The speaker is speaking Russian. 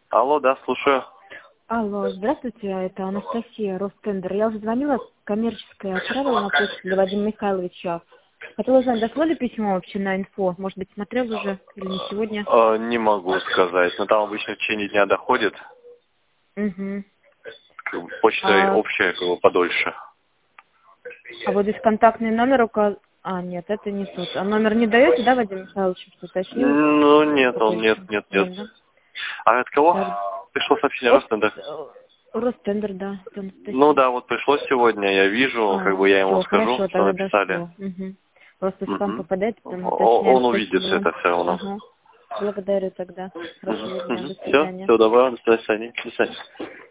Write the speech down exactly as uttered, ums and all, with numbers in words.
Алло, да, слушаю. Алло, здравствуйте, это Анастасия, Ростендер. Я уже звонила, коммерческое отправила на почту для Вадима Михайловича. Хотела узнать, дошло ли письмо вообще на инфо? Может быть, смотрел уже или не сегодня? Э, не могу сказать, но там обычно в течение дня доходит. Угу. Как бы почта А, общая, как бы подольше. а вот здесь контактный номер указ... А, нет, это не тот. А номер не даете, да, Вадим Михайлович, что уточнил? Ну, нет, Какой он нет, еще? нет, нет. Нет, да? А от кого Так, пришло сообщение? от... Ростендер? э, Ростендер, да, это Ну Анастасия. да, вот пришло сегодня, я вижу, как А, бы я ему все, скажу, хорошо, что тогда написали. дошло. Угу. Просто в спам Мгм. попадает, потом О- уточняем. Он увидит Спасибо вам. это все равно. Ага. Благодарю тогда. Хорошего дня. До Все, свидания. всего доброго, до свидания. До свидания.